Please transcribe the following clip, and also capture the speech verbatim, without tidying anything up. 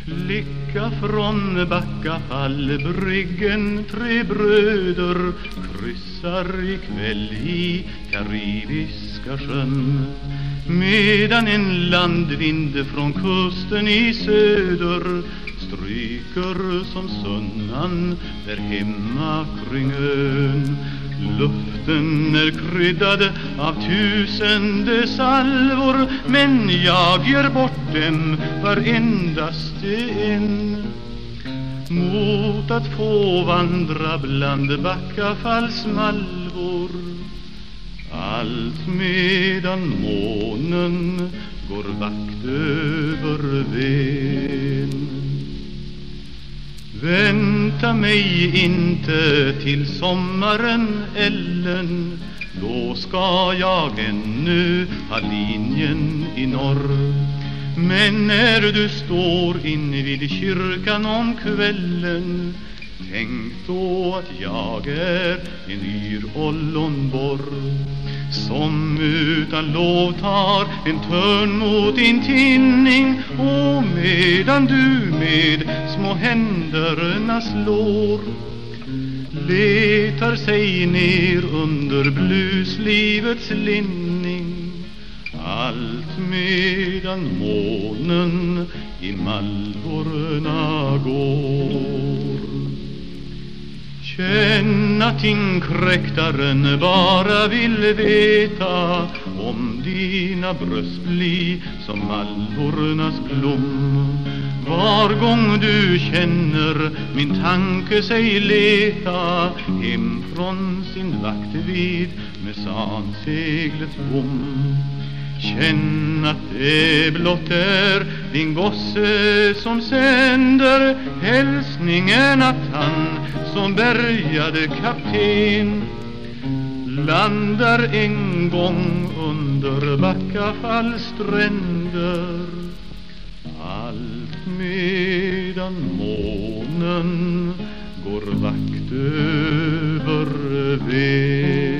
Flicka från Backafallbryggen, tre bröder kryssar ikväll i Karibiska sjön, medan en landvind från kusten i söder stryker som sunnan där hemma kring ön. Luften är kryddad av tusende salvor, men jag ger bort dem varendaste en, mot att få vandra bland Backafallsmalvor, allt medan månen går vakt över ven. Vänta mig inte till sommaren, Ellen, då ska jag ännu ha linjen i norr. Men när du står in vid kyrkan om kvällen, tänk då att jag är en yr ollonborr, som utan lov tar en törn mot din tinning, och medan du med små händerna slår letar sig ner under bluslivets linning, allt medan månen i malvorna går. Känn att inkräktaren bara vill veta om dina bröst blir som malvornas blom. Var gång du känner min tanke sig leta hem från sin vakt vid Mesanseglets bom, känn att det blott är din gosse som sänder hälsningen att han som bärgade kapten landar en gång under Backafalls stränder, allt medan månen går vakt över ven.